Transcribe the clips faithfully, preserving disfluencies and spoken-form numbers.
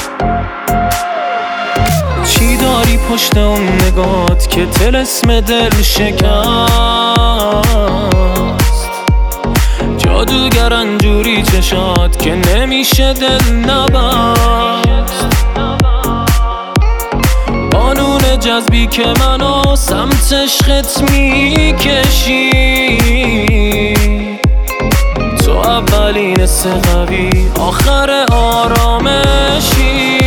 چی داری پشت اون نگات که طلسم دل شکست؟ جادوگرن جوری چشات که نمیشه دل نبست. قانون جذبی که منو سمت عشقت میکشی، تو اولین حس قوی آخر آرامشی.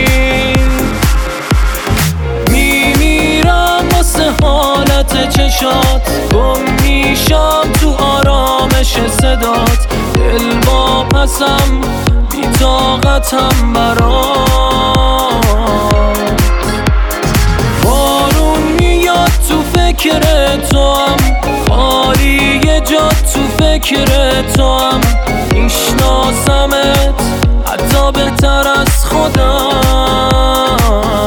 میمیرم واسه حالت چشات، گم میشم تو آرامش صدات. دل واپسم بی طاقتم برات. بارون میاد تو فکر تو هم، خالی جات تو فکر تو هم. میشناسمت حتی بهتر از خودم.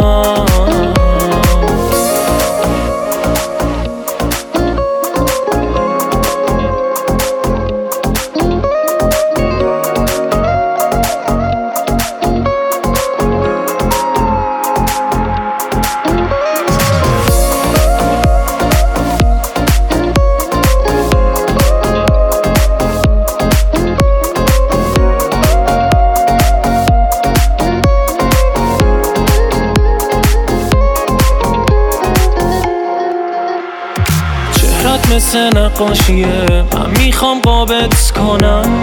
مثل نقاشیه، من میخوام قابت کنم.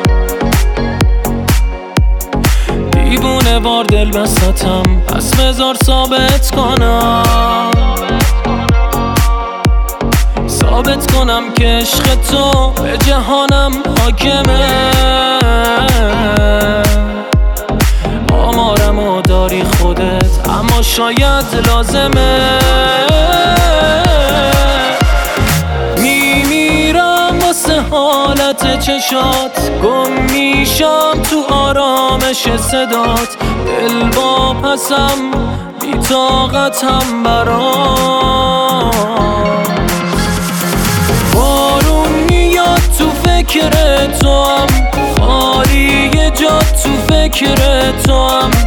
دیوونه وار دل بستم، پس بذار ثابت کنم. ثابت کنم که عشق تو به جهانم حاکمه. آمارمو داری خودت، اما شاید لازمه. حالت چشات، گم میشم تو آرامش صدات. دل واپسم بی طاقتم برات. بارون میاد تو فکر تو هم، خالی جات تو فکر تو هم.